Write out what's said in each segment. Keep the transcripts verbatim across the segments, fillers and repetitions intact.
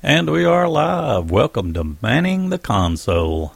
And we are live. Welcome to Manning the Console.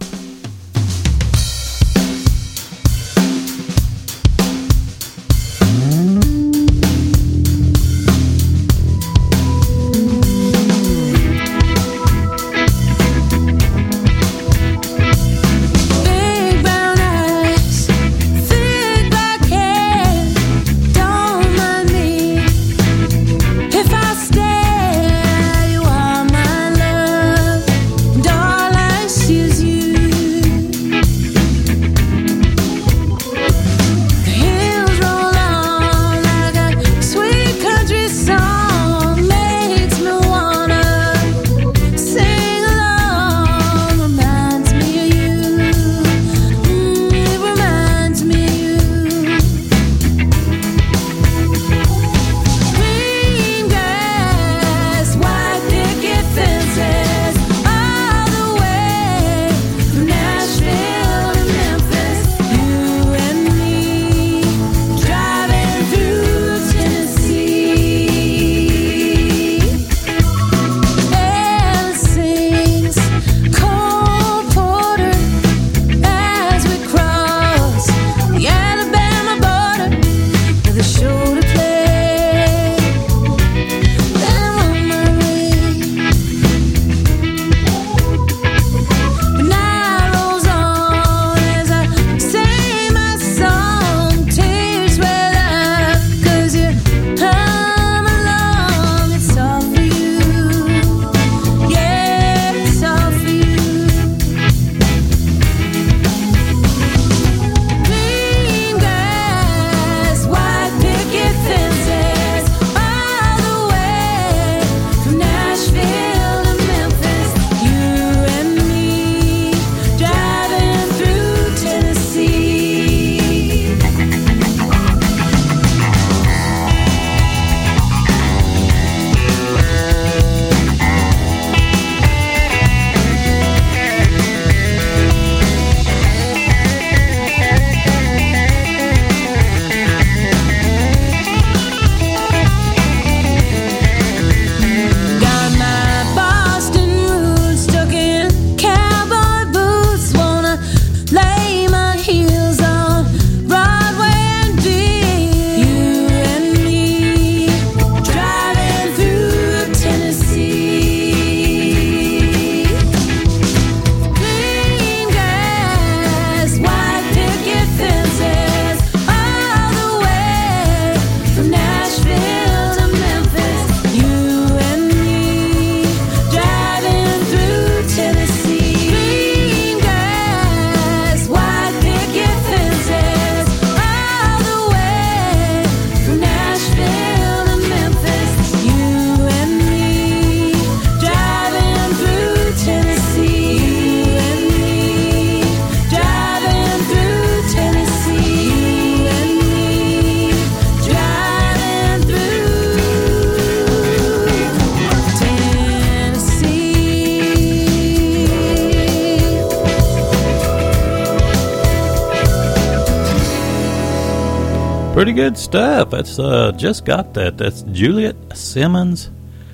Pretty good stuff. That's uh, just got that. That's Juliet Simmons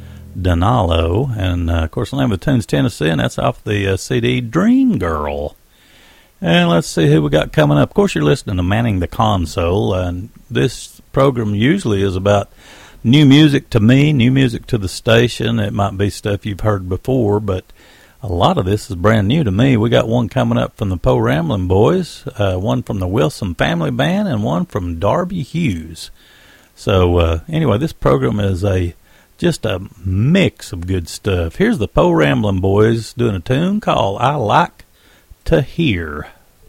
Donalo. And, uh, of course, the name of the tune's Tennessee, and that's off the uh, C D Dream Girl. And let's see who we got coming up. Of course, you're listening to Manning the Console, and this program usually is about new music to me, new music to the station. It might be stuff you've heard before, but a lot of this is brand new to me. We got one coming up from the Poe Ramblin' Boys, uh, one from the Wilson Family Band, and one from Darby Hughes. So uh, anyway, this program is a just a mix of good stuff. Here's the Poe Ramblin' Boys doing a tune called I Like to Hear.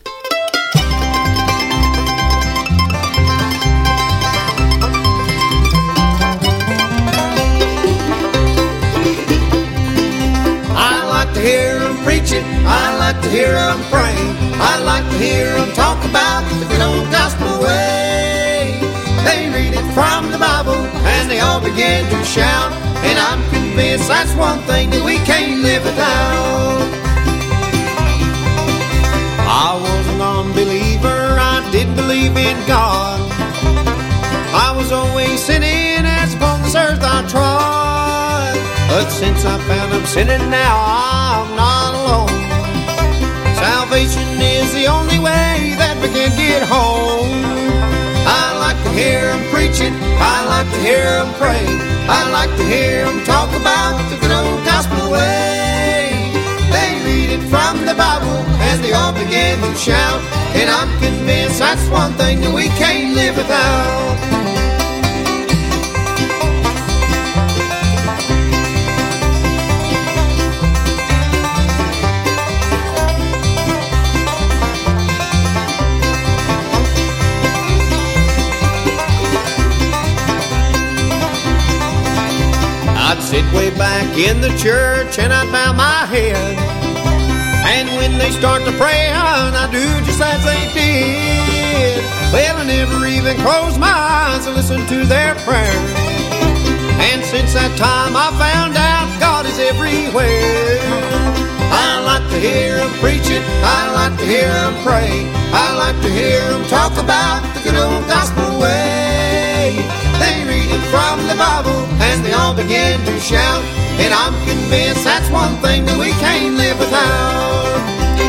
Hear them preaching, I like to hear them praying, I like to hear them talk about the good old gospel way. They read it from the Bible and they all begin to shout, and I'm convinced that's one thing that we can't live without. I was an unbeliever, I didn't believe in God. I was always sinning as upon this earth I trod. But since I found I'm sinning now, I'm not alone. Salvation is the only way that we can get home. I like to hear them preaching, I like to hear them pray, I like to hear them talk about the good old gospel way. They read it from the Bible as they all begin to shout, and I'm convinced that's one thing that we can't live without. I'd sit way back in the church and I'd bow my head, and when they start to pray, I do just as they did. Well, I never even closed my eyes to listen to their prayers, and since that time I found out God is everywhere. I like to hear them preach it, I like to hear them pray, I like to hear them talk about the good old gospel way. They read it from the Bible as they all begin to shout, and I'm convinced that's one thing that we can't live without.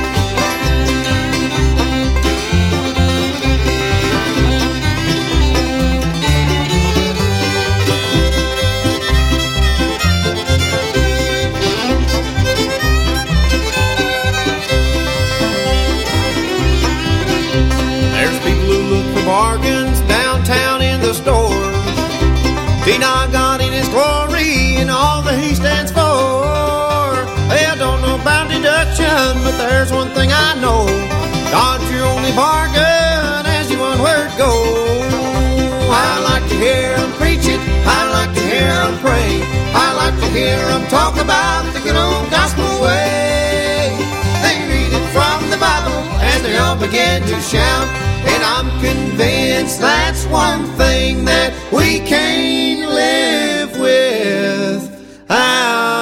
There's people who look for bargains downtown in the store, deny God in His glory and all that He stands for. I don't know about deduction, but there's one thing I know: God's your only bargain as your one word goes. I like to hear Him preach it, I like to hear Him pray, I like to hear Him talk about the good old gospel way. They read it from the Bible as they all begin to shout, and I'm convinced that's one thing that we can't live without.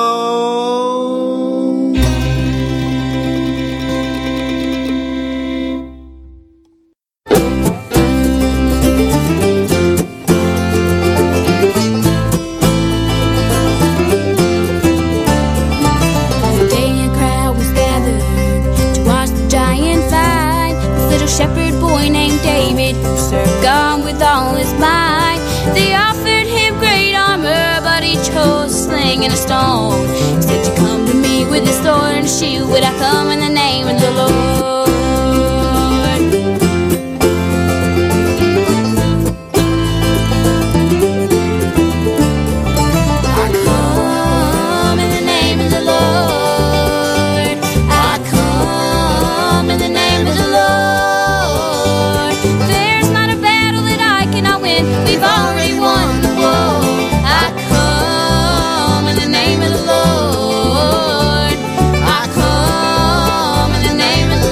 Today a crowd was gathered to watch the giant fight. This little shepherd boy named David who served God with all his might. They offered him great armor, but he chose a sling and a stone. He said, "You come to me with a sword and a shield, but I come in the name of the Lord." I come in the name of the Lord. I come in the name of the Lord. There's not a battle that I cannot win. We've already won the war. I come in the name of the Lord. I come in the name of the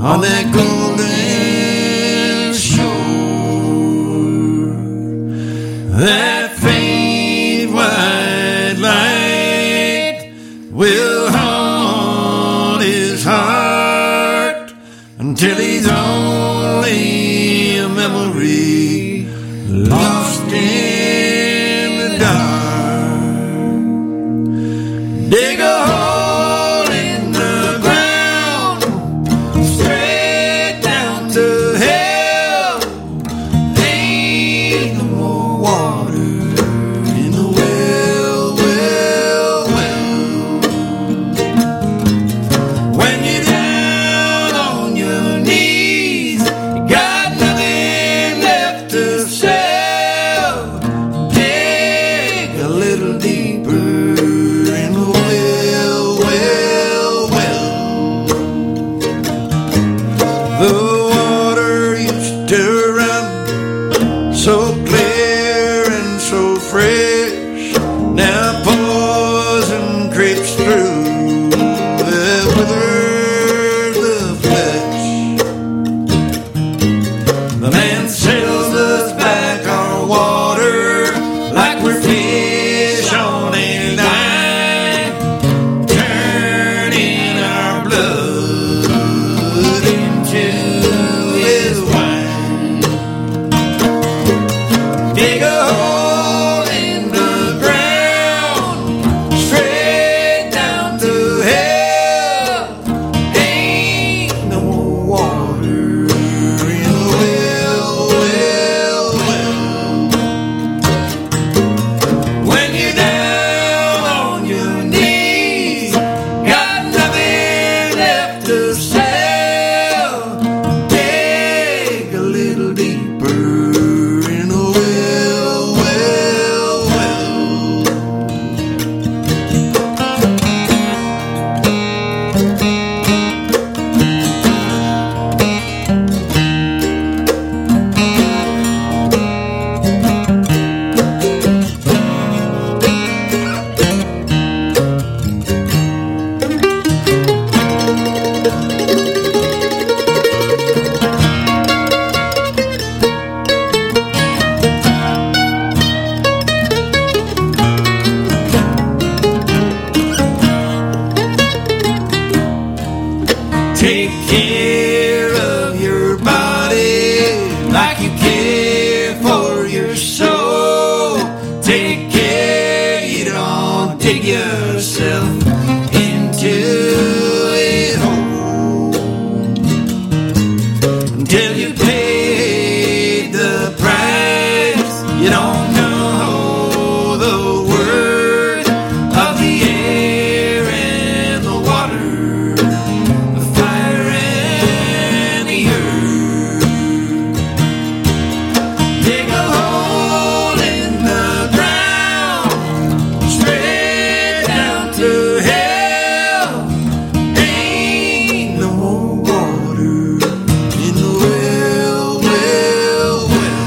on that golden shore. That faint white light will haunt his heart until he's only a memory lost in the dark. Dig a hole in the ground, straight down to hell. Ain't no more water in the well, well, well. When you're down on your knees, you got nothing left to sell. Dig a little deeper in the well, well, well. The water used to run so clear and so fresh. Now poison creeps through that withers the flesh. The man sells us back our water like we're fish on a line, turning our blood into his wine. Dig a hole in the ground, straight down to hell. Ain't no more water in the well, well, well. When you're down on your knees, got nothing left to sell. Dig a little deeper in the well, well, well. Take care of your body like you care for your soul. Take care you don't dig yourself into a hole until you paid the price. You don't know the word of the air and the water, the fire and the earth. Dig a hole in the ground, straight down to hell. Ain't no more water in the well, well, well.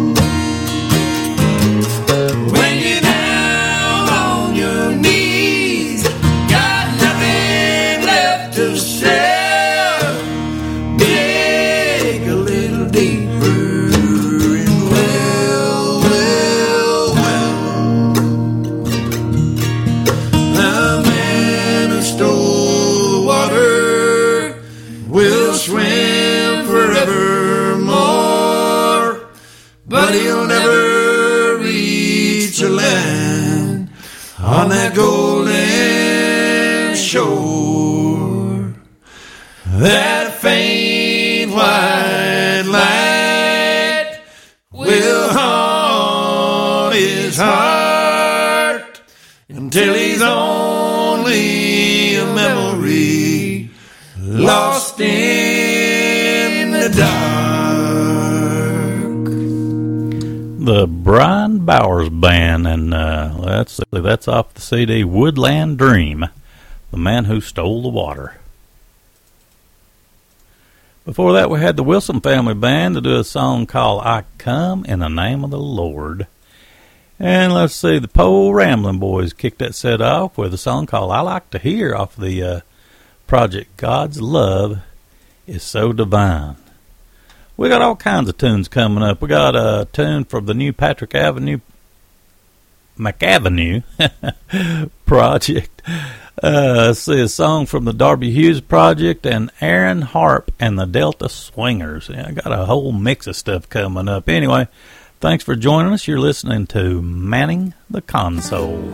When you're down on your knees, got nothing left to sell. Dig a little deeper in the well, well, well. The man who stole the water will swim forevermore, but he'll never reach a land on that golden shore. That faint white light will haunt his heart until he's only a memory lost in the dark. The Brian Bowers Band, and uh, that's that's off the C D Woodland Dream, The Man Who Stole the Water. Before that, we had the Wilson Family Band to do a song called I Come in the Name of the Lord. And let's see, the Pole Ramblin' Boys kicked that set off with a song called I Like to Hear off the uh, project God's Love is so divine. We got all kinds of tunes coming up. We got a tune from the new Patrick Avenue, McAvenue project. Uh, see a song from the Darby Hughes project and Aaron Harp and the Delta Swingers. Yeah, I got a whole mix of stuff coming up. Anyway, thanks for joining us. You're listening to Manning the Console.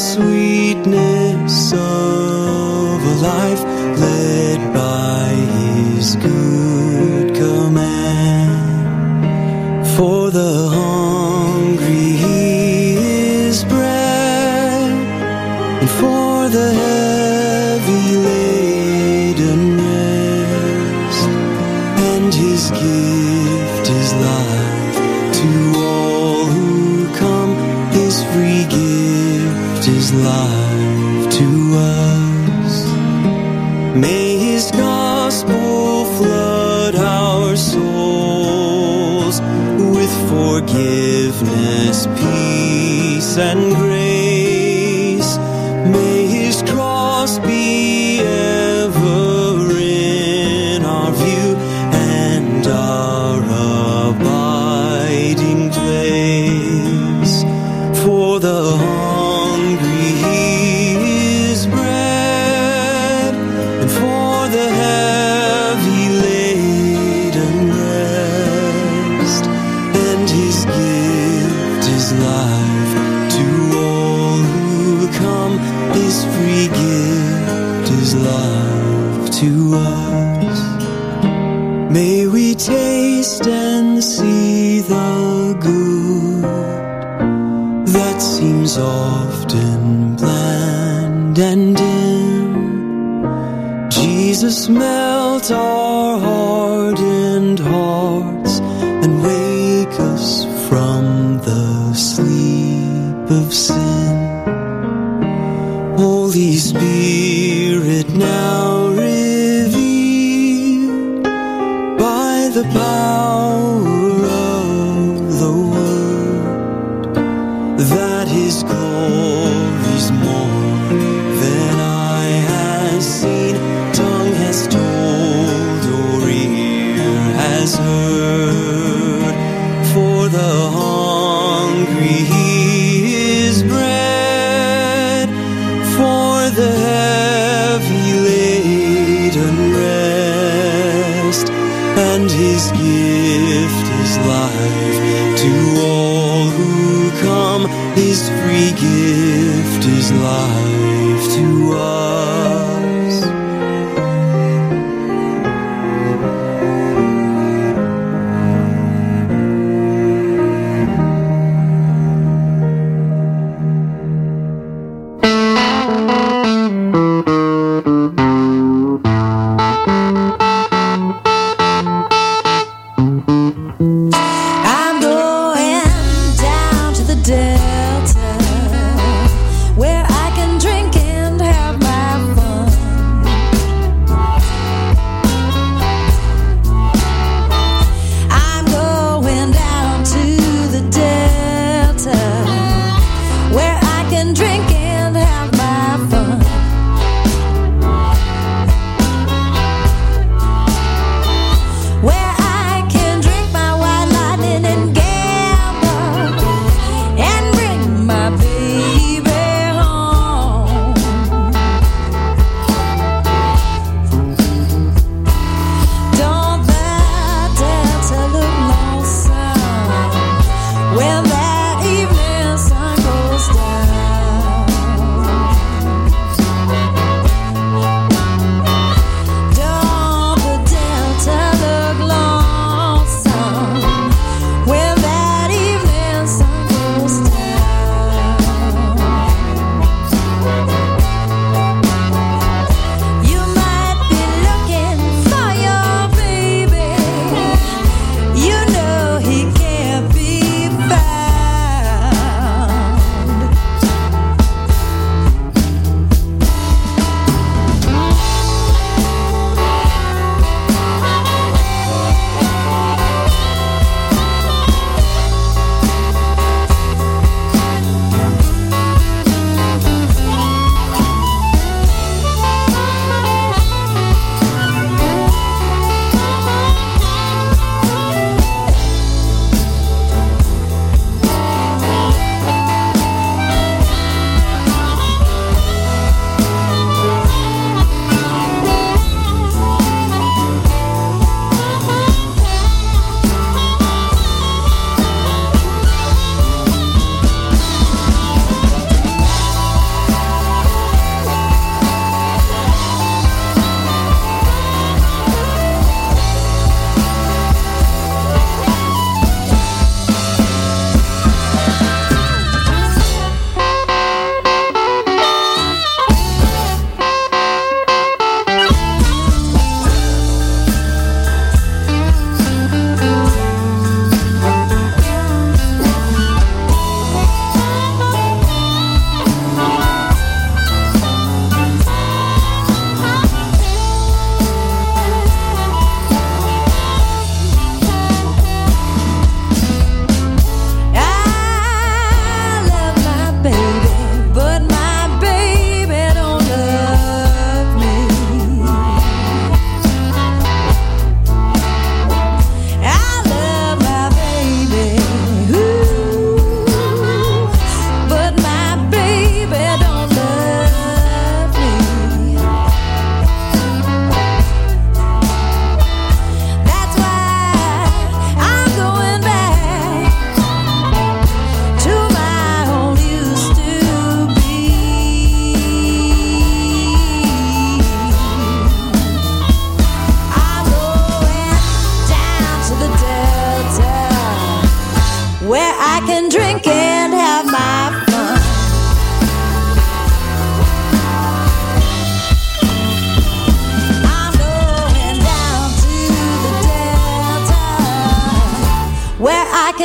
Sweetness of a life led by Him. his good command. For the hungry he is bread, and for the heavy laden rest. And his gift is life to all who come. His free gift is life to us. May his gospel flood our souls with forgiveness, peace, and grace. May his cross be ever in our view and our abiding place. For the hungry he is bread, and for the heavy laden rest. And his gift is life to all who come. His free gift is life to us. May we taste and see the good that seems often bland and dim. Jesus, melt our hardened hearts and wake us from the sleep of sin. Holy Spirit, now reveal by the power of the Word that his glory's more than eye has seen, tongue has told, or ear has heard. For the hungry he is bread, for the heavy laden rest. And his gift is life to all who come. His free gift is life to us. I'm going down to the Delta, where I can drink and have my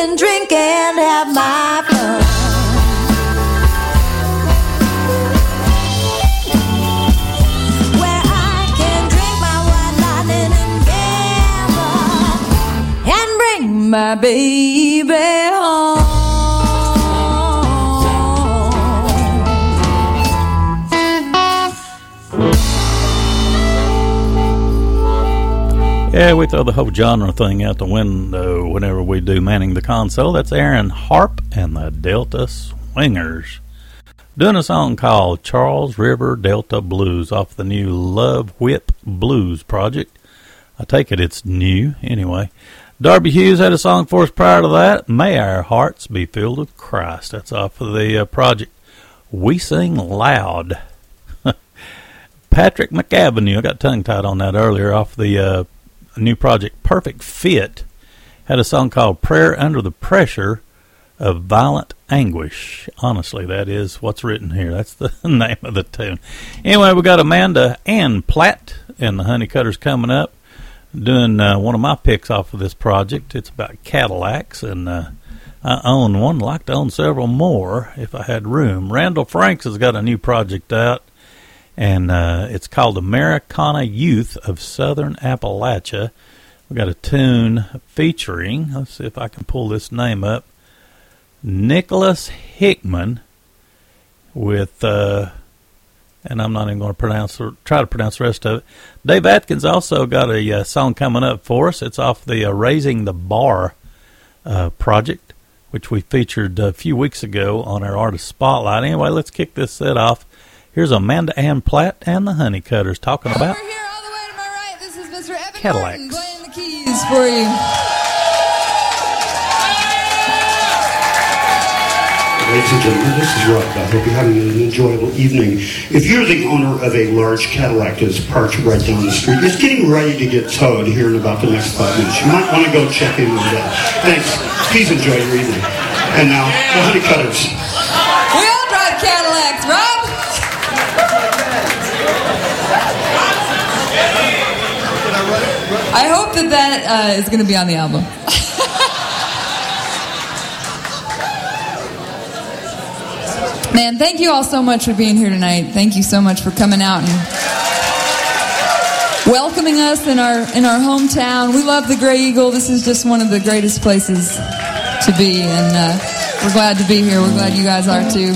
can drink and have my fun. Where I can drink my white lightning and gamble and bring my baby home. Yeah, we throw the whole genre thing out the window whenever we do Manning the Console. That's Aaron Harp and the Delta Swingers doing a song called Charles River Delta Blues off the new Love Whip Blues project. I take it it's new anyway. Darby Hughes had a song for us prior to that, May Our Hearts Be Filled with Christ. That's off of the uh, project We Sing Loud. Patrick McAvenue, I got tongue-tied on that earlier, off the uh, new project Perfect Fit, had a song called Prayer Under the Pressure of Violent Anguish. Honestly, that is what's written here. That's the name of the tune. Anyway, we got Amanda Ann Platt and the Honeycutters coming up, doing uh, one of my picks off of this project. It's about Cadillacs, and uh, I own one. I'd like to own several more if I had room. Randall Franks has got a new project out, and uh, it's called Americana Youth of Southern Appalachia. We got a tune featuring, let's see if I can pull this name up, Nicholas Hickman with, uh, and I'm not even going to pronounce or try to pronounce the rest of it. Dave Atkins also got a uh, song coming up for us. It's off the uh, Raising the Bar uh, project, which we featured a few weeks ago on our Artist Spotlight. Anyway, let's kick this set off. Here's Amanda Ann Platt and the Honeycutters talking about Over here, all the way to my right, this is Mister Evan Cadillacs. Martin playing the keys for you. Ladies and gentlemen, this is Rob. I hope you're having an enjoyable evening. If you're the owner of a large Cadillac that's parked right down the street, it's getting ready to get towed here in about the next five minutes. You might want to go check in on that. Thanks. Please enjoy your evening. And now, the Honeycutters. We all drive Cadillacs, Rob. I hope that that uh, is going to be on the album. Man, thank you all so much for being here tonight. Thank you so much for coming out and welcoming us in our in our hometown. We love the Grey Eagle. This is just one of the greatest places to be, and uh, we're glad to be here. We're glad you guys are too.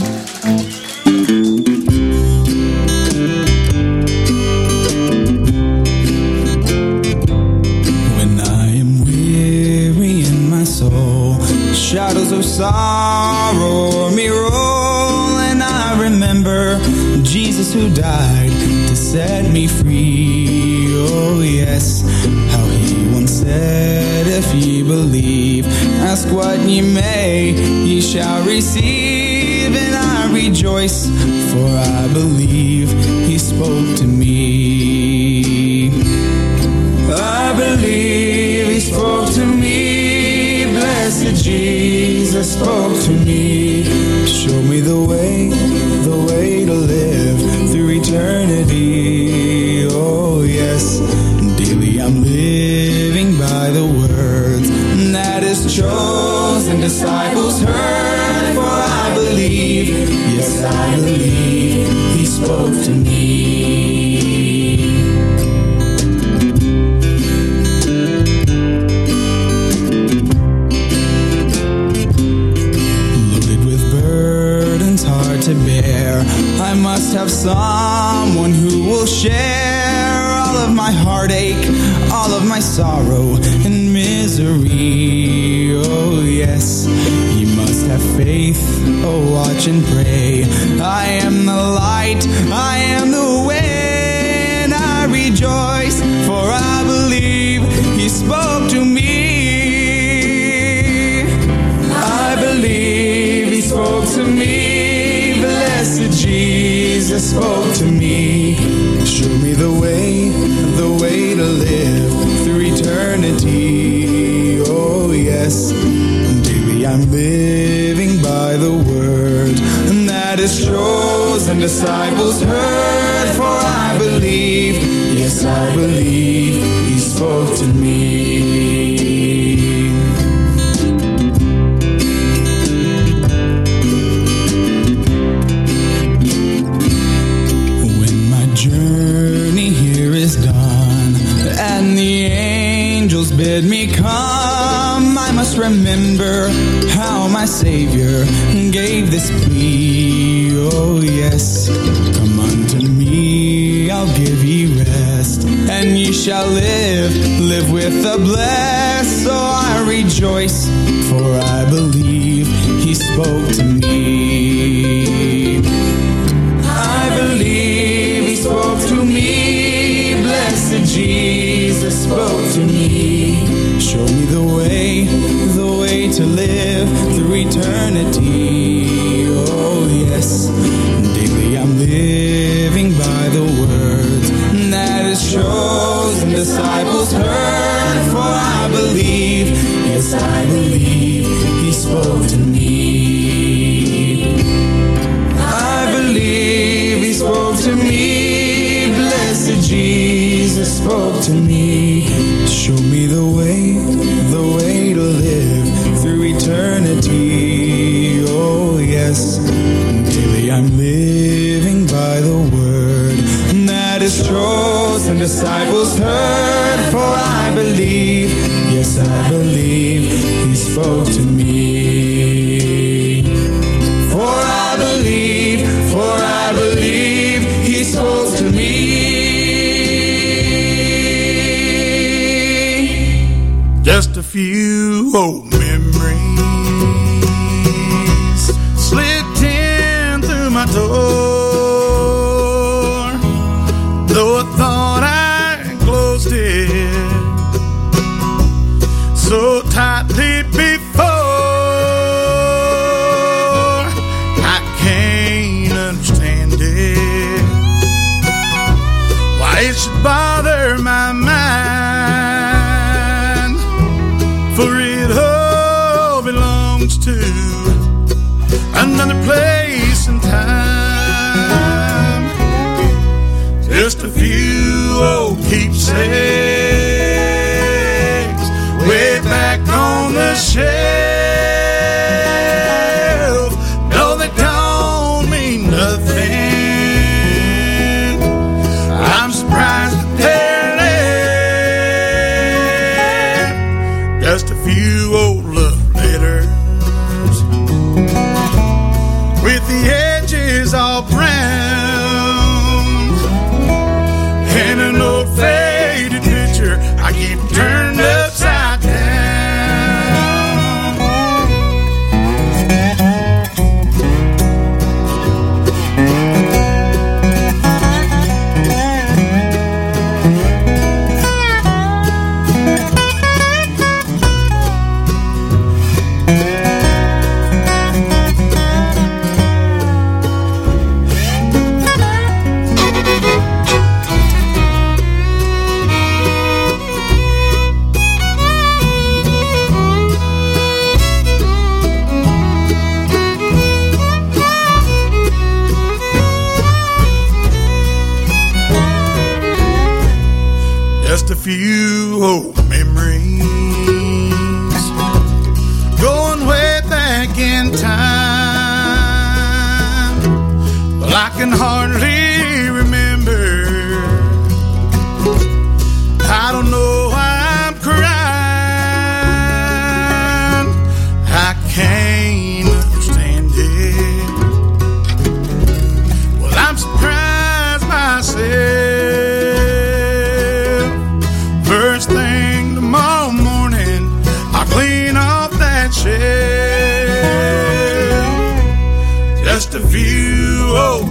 Shadows of sorrow me roll, and I remember Jesus who died to set me free. Oh yes, how he once said, if ye believe, ask what ye may, ye shall receive. And I rejoice, for I believe he spoke to me. I believe he spoke to me. Blessed Jesus spoke to me, show me the way, the way to live through eternity. Oh yes, daily I'm living by the words that his chosen disciples heard. For I believe, yes I believe, he spoke to me. To bear, I must have someone who will share all of my heartache, all of my sorrow and misery. Oh yes, you must have faith, oh watch and pray. I am the light, I am the way, and I rejoice, for I believe he spoke to me. I believe he spoke to me. Blessed Jesus spoke to me, show me the way, the way to live through eternity. Oh yes, daily I'm living by the word that his chosen disciples heard. For I believe, yes I believe, he spoke to me. and the angels bid me come. I must remember how my Savior gave this plea. Oh yes, come unto me, I'll give ye rest, and ye shall live, live with the blessed. So I rejoice, for I believe he spoke to me. I believe he spoke to me. Blessed Jesus spoke to me. Show me the way, the way to live through eternity. Oh yes, daily I'm living by the words that his chosen disciples heard. For I believe, yes I believe he spoke to me. I believe he spoke to me. Blessed Jesus spoke to me. Show me the way, the way to live through eternity. Oh yes, daily I'm living by the word that his chosen disciples heard. For I believe, yes I believe he spoke to me. For I believe, for I believe he spoke to me. Just a few old memories slipped in through my door, though I thought I closed it so tightly before. I can't understand it, why it should bother my mind, for it all belongs to another place and time. Just a few old keepsakes way back on the shelf. No, they don't mean nothing. I'm surprised that they're left. Just a few old love letters with the edges all brown, and an old faded picture I keep turned upside down. Just a few old memories going way back in time. Well, I can hardly remember. I don't know why I'm crying. I can't understand it. Well, I'm surprised myself. First thing tomorrow morning, I'll clean off that shelf. Just a few old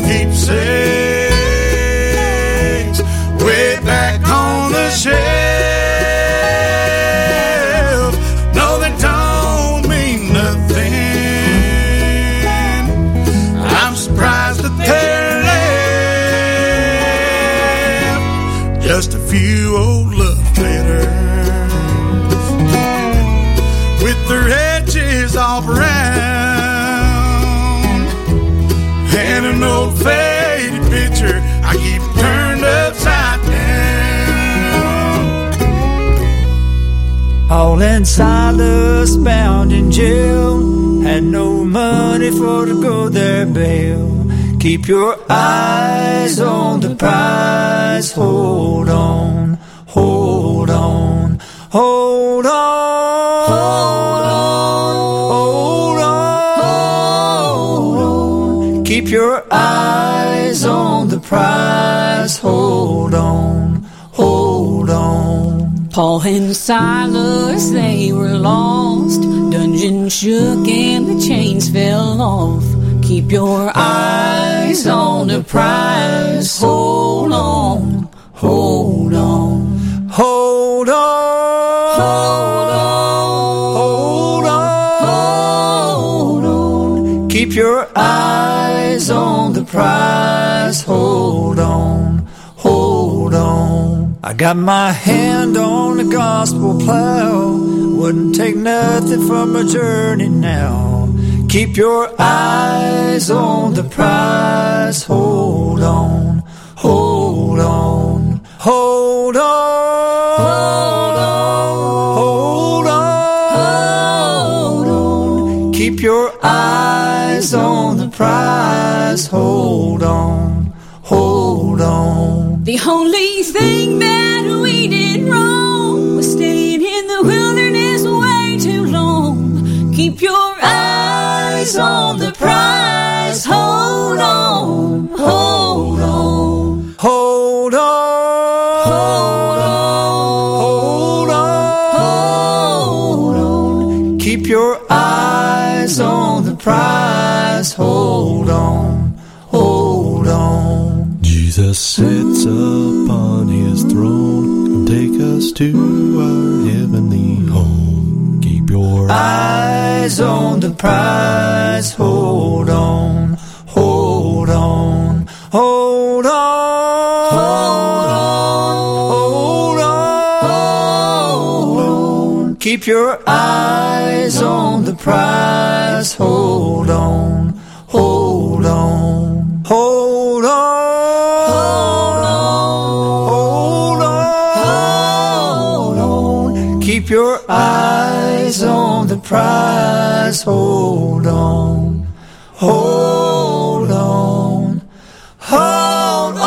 keepsakes way back on the shelf. No, they don't mean nothing. I'm surprised that they're left. Just a few old love letters with their edges all brown, and an old faded picture I keep turned upside down. All in Silas, bound in jail, had no money for to go their bail. Keep your eyes on the prize, hold on, hold prize. Hold on, hold on. Paul and Silas, they were lost. Dungeon shook and the chains fell off. Keep your eyes on the prize. Hold on, hold on. Hold on, hold on, hold on, hold on. Keep your eyes on the prize. Hold on, hold on. I got my hand on the gospel plow. Wouldn't take nothing from a journey now. Keep your eyes on the prize. Hold on, hold on, hold on, hold on, hold on, hold on. Keep your eyes on the prize. Hold on, hold on. The only thing that we did wrong was staying in the wilderness way too long. Keep your eyes on the prize. Hold on, hold on, hold on, hold on, hold on, hold on. Keep your eyes on the prize. Hold on, hold on. Jesus sits upon his throne and take us to our heavenly home. Keep your eyes on the prize. Hold on, hold on, hold on, hold on, hold on, hold on. Keep your eyes on the prize. Hold on, hold on, hold on. Keep your eyes on the prize. Hold on, hold on, hold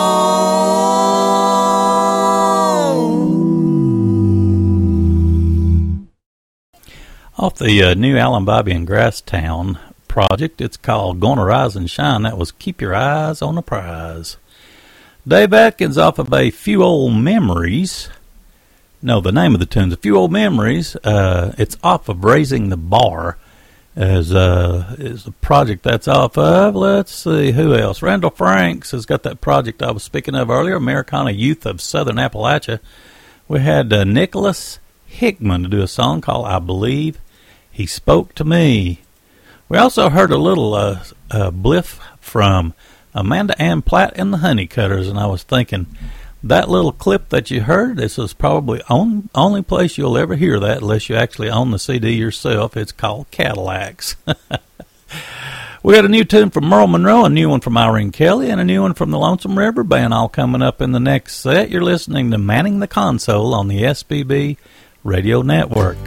on. Off the uh, new Alan Bobby and Grasstown project, it's called Gonna Rise and Shine. That was Keep Your Eyes on the Prize. Dave Atkins off of A Few Old Memories. No, the name of the tune's A Few Old Memories. Uh, it's off of Raising the Bar as uh, is the project that's off of. Let's see, who else? Randall Franks has got that project I was speaking of earlier, Americana Youth of Southern Appalachia. We had uh, Nicholas Hickman to do a song called I Believe He Spoke to Me. We also heard a little uh, uh, bliff from Amanda Ann Platt and the Honeycutters, and I was thinking, that little clip that you heard, this is probably on, only place you'll ever hear that unless you actually own the C D yourself. It's called Cadillacs. We got a new tune from Merle Monroe, a new one from Irene Kelly, and a new one from the Lonesome River Band all coming up in the next set. You're listening to Manning the Console on the S B B Radio Network.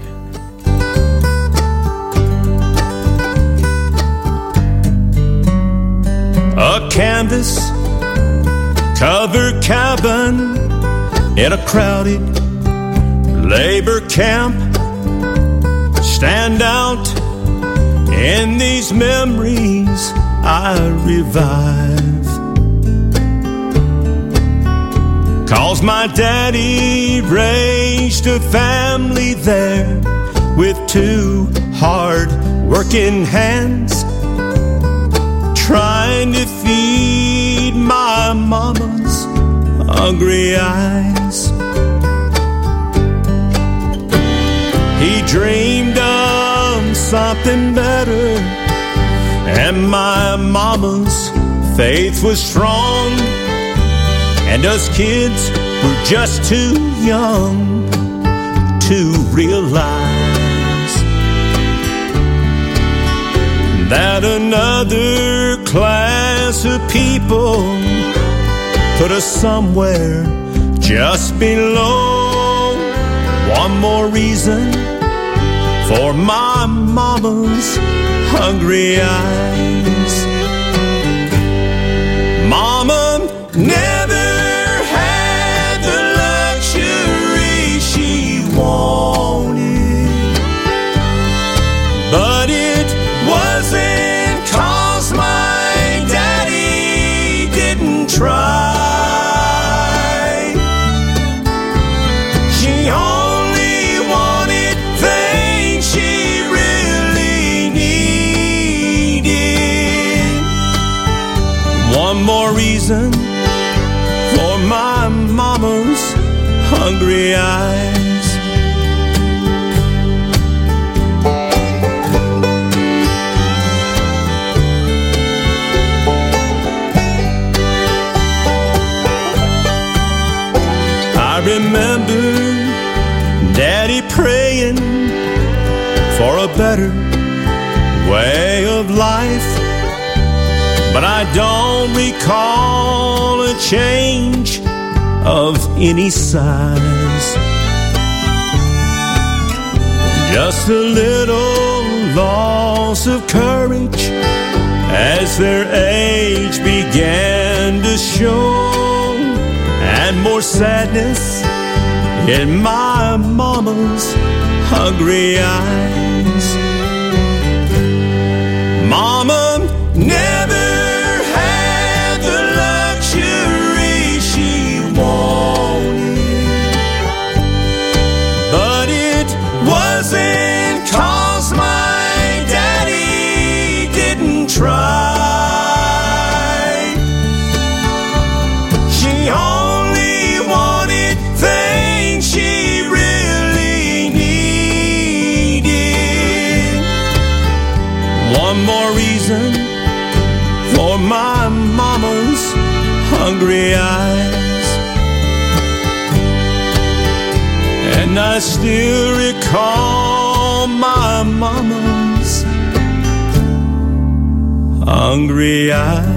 A canvas covered cabin in a crowded labor camp stand out in these memories I revive. 'Cause my daddy raised a family there with two hard working hands, trying to feed my mama's hungry eyes. He dreamed of something better, and my mama's faith was strong, and us kids were just too young to realize that another class of people put us somewhere just below. One more reason for my mama's hungry eyes. Mama never had the luxury she wanted, but it wasn't 'cause my daddy didn't try. reason for my mama's hungry eyes. I remember Daddy praying for a better way of life, but I don't recall a change of any size. Just a little loss of courage as their age began to show, and more sadness in my mama's hungry eyes. Mama never had the luxury she wanted, but it wasn't 'cause my daddy didn't try. She only wanted things she really needed. One more reason for my mama's hungry eyes. And I still recall my mama's hungry eyes.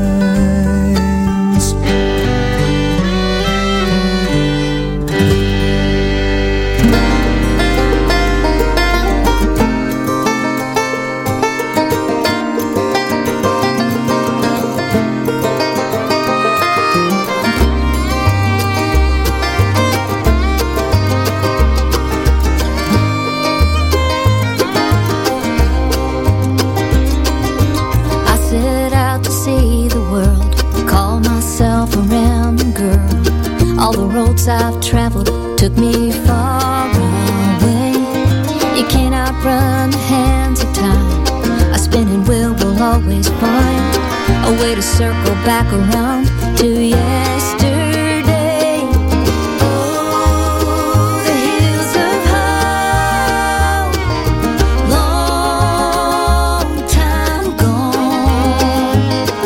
All the roads I've traveled took me far away. You can't outrun the hands of time. A spinning wheel will always find a way to circle back around to yesterday. Oh, the hills of hope, long time gone,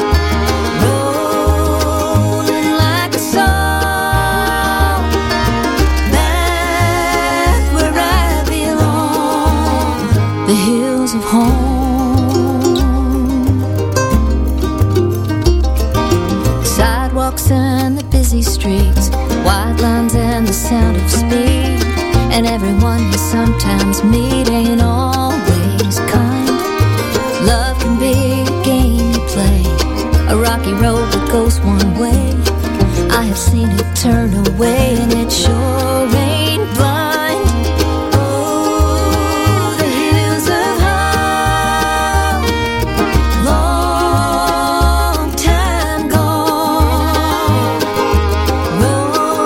rolling like a song. The hills of home, sidewalks and the busy streets, wide lines and the sound of speed, and everyone you sometimes meet ain't always kind. Love can be a game you play, a rocky road that goes one way. I have seen it turn away, and it sure ain't blind.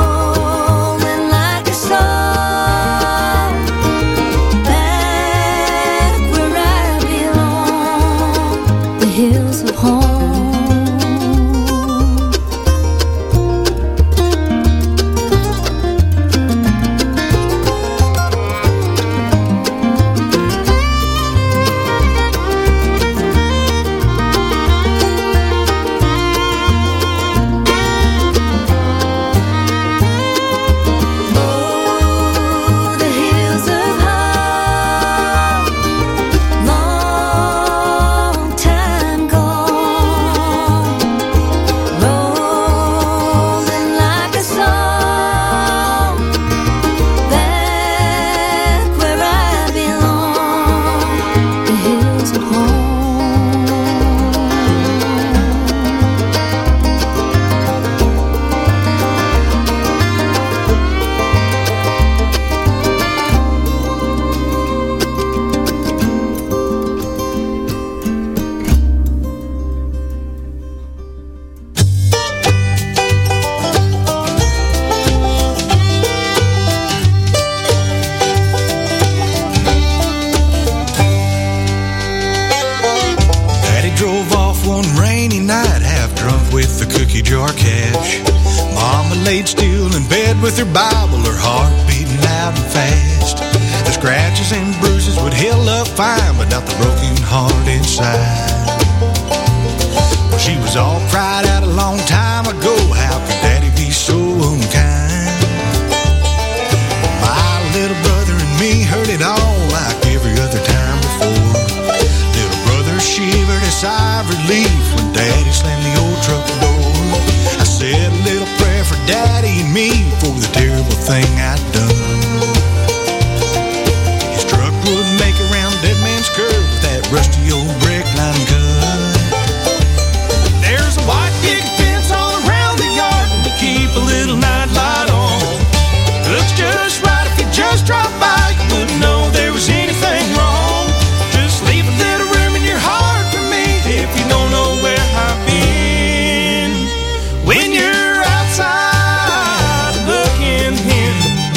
Back their Bible, her heart beating loud and fast. The scratches and bruises would heal up fine, but not the broken heart inside. Well, she was all cried out a long time ago. How could Daddy be so unkind? My little brother and me heard it all like every other time before. Little brother shivered a sigh of relief when Daddy slammed the old truck door. I said a little prayer for Daddy and me for the terrible thing I'd done. His truck would make around Dead Man's Curve with that rusty old brake line cut. There's a white picket fence all around the yard, and we keep a little night light on. Looks just right if you just drop by, you wouldn't know there was anything wrong. Just leave a little room in your heart for me if you don't know where I've been. When you're outside looking in,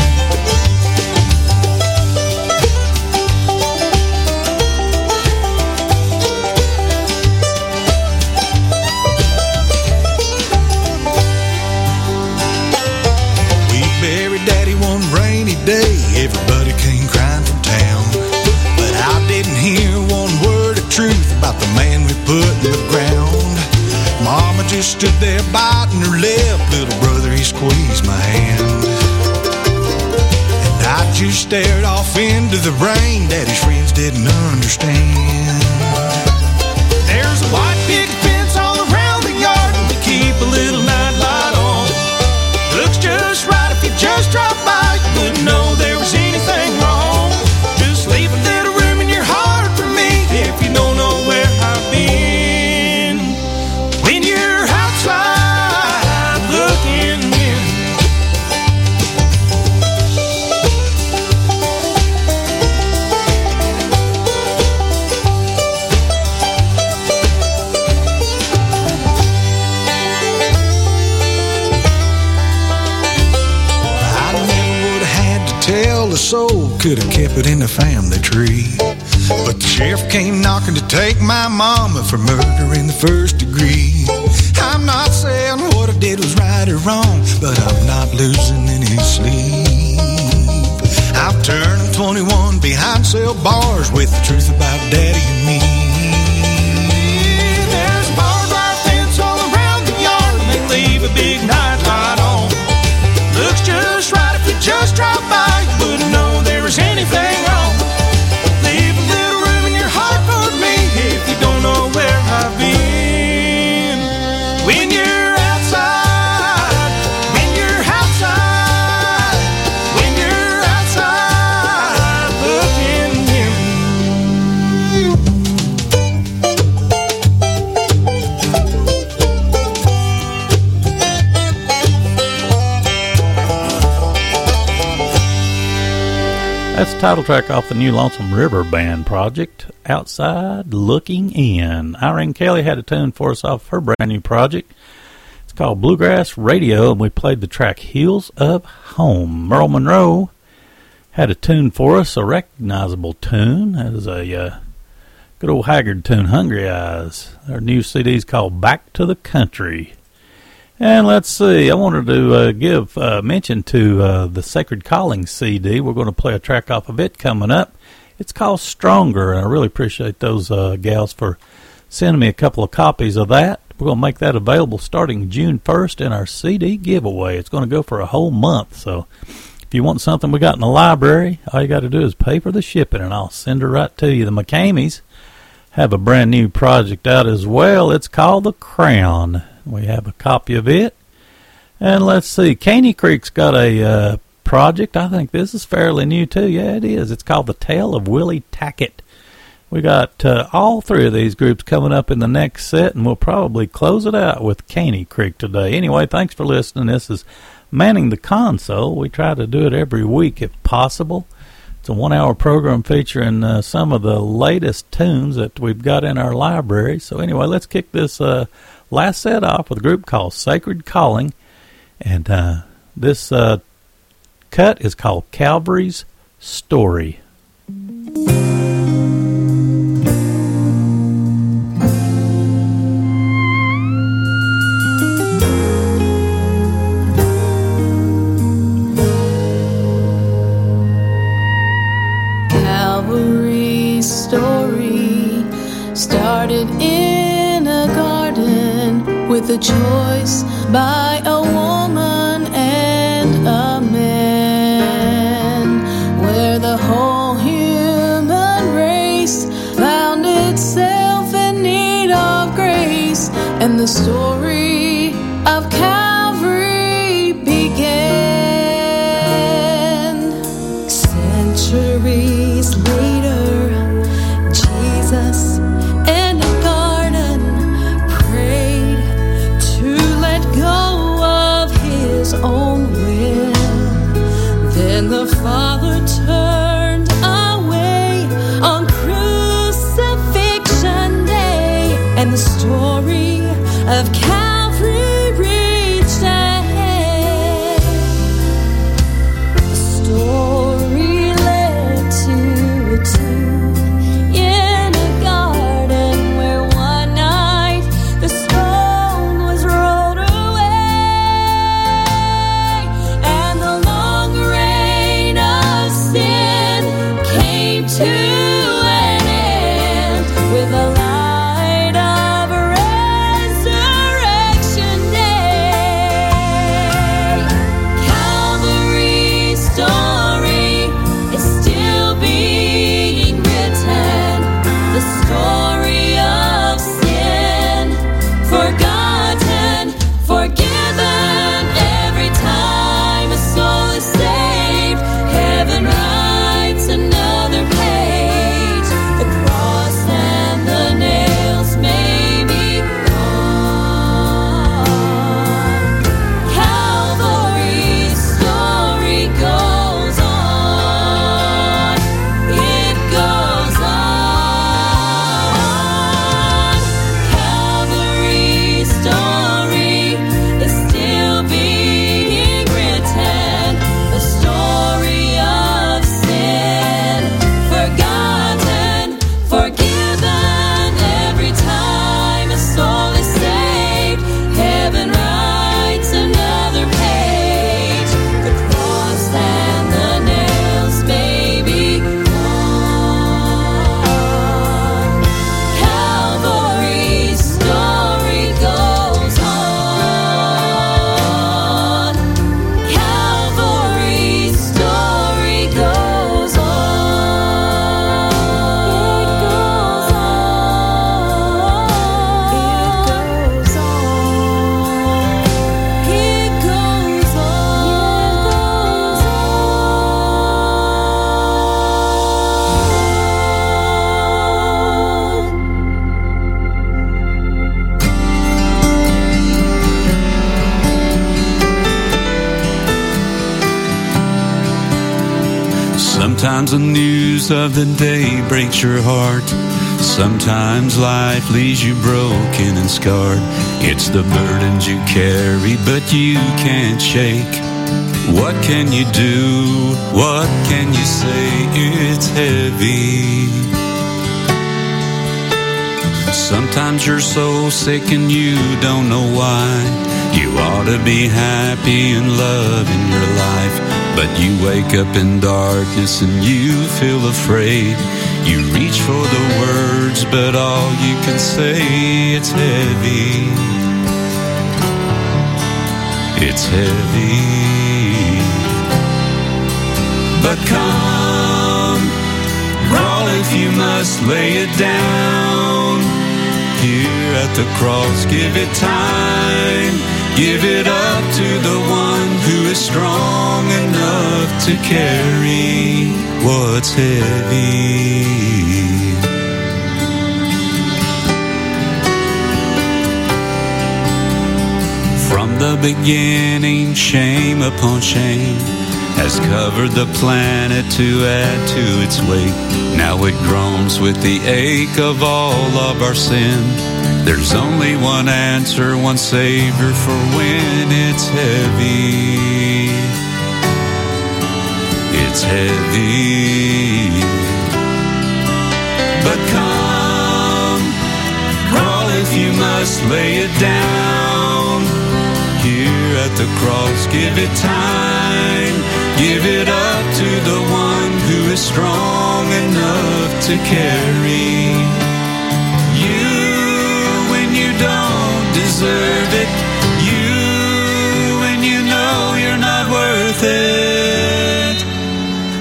we buried Daddy one rainy day. Everybody came crying from town, but I didn't hear one word of truth about the man we put in the ground. Mama just stood there biting her lip. Little brother, he squeezed my hand, and I just stared off into the rain. Daddy's friends didn't understand. There's a white picket fence all around the yard, and we keep a little night light on. Looks just right if you just drop by, you wouldn't know there was anything wrong. Just leave a little room in your heart for me if you don't know where I've been. When you're outside looking in, I never would have had to tell a soul, could have kept it in the family tree. But the sheriff came knocking to take my mama for murder in the first degree. I'm not saying what I did was right or wrong, but I'm not losing any sleep. I'm turning twenty-one behind cell bars with the truth about Daddy and me. There's a barbed wire fence all around the yard, and they leave a big night light on. Looks just right if you just drop by, you wouldn't know there was anything wrong. Leave a little room in your heart for me if you don't know where I've been. When you're outside, when you're outside, when you're outside looking in. That's the title track off the new Lonesome River Band project, Outside Looking In. Irene Kelly had a tune for us off her brand new project. It's called Bluegrass Radio, and we played the track Hills of Home. Merle Monroe had a tune for us, a recognizable tune. That is a uh, good old Haggard tune, Hungry Eyes. Their new C D's called Back to the Country. And let's see, I wanted to uh, give uh, mention to uh, the Sacred Calling C D. We're going to play a track off of it coming up. It's called Stronger, and I really appreciate those uh, gals for sending me a couple of copies of that. We're going to make that available starting June first in our C D giveaway. It's going to go for a whole month, so if you want something we got in the library, all you got to do is pay for the shipping, and I'll send it right to you. The McCameys have a brand new project out as well. It's called The Crown. We have a copy of it. And let's see, Caney Creek's got a uh, project. I think this is fairly new too. Yeah, it is. It's called The Tale of Willie Tackett. We got uh, all three of these groups coming up in the next set, and we'll probably close it out with Caney Creek today. Anyway, thanks for listening. This is Manning the Console. We try to do it every week if possible. It's a one-hour program featuring uh, some of the latest tunes that we've got in our library. So anyway, let's kick this uh, last set off with a group called Sacred Calling. And uh, this uh, cut is called Calvary's Story. the choice by a woman and a man, where the whole human race found itself in need of grace, and the story of Calvary began. Centuries later, Jesus in a garden prayed to let go of his own will. Then the Father turned away on crucifixion day, and the story of Calvary reached a head. The story led to a tomb in a garden where one night the stone was rolled away, and the long reign of sin came to an end with the light of Resurrection Day. Calvary's story is still being written, the story of sin, forgotten, forgiven. Every time a soul is saved, heaven writes another page. The cross and the nails may be gone. Calvary's story goes on. It goes on. Calvary's story is still being written, the story of sin, forgotten, forgiven. Every time a soul is saved, heaven writes another page. The cross and the nails may be gone. Calvary's story goes on. Calvary's story goes on. It goes on. It goes on. Sometimes the news of the day breaks your heart. Sometimes life leaves you broken and scarred. It's the burdens you carry but you can't shake. What can you do? What can you say? It's heavy. Sometimes you're so sick and you don't know why. You ought to be happy and loving your life, but you wake up in darkness and you feel afraid. You reach for the words, but all you can say, it's heavy. It's heavy. But come, crawl if you must, lay it down. Here at the cross, give it time. Give it up to the one who is strong enough to carry what's heavy. From the beginning, shame upon shame has covered the planet to add to its weight. Now it groans with the ache of all of our sin. There's only one answer, one Savior for when it's heavy. It's heavy. But come, crawl if you must, lay it down. Here at the cross, give it time. Give it up to the one who is strong enough to carry you when you don't deserve it.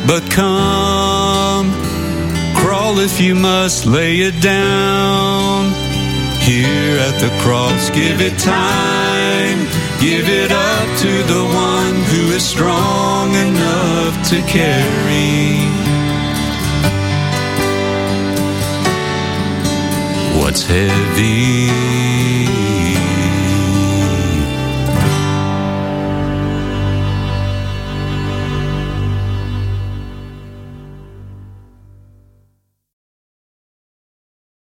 But come, crawl if you must, lay it down. Here at the cross, give it time. Give it up to the one who is strong enough to carry. What's heavy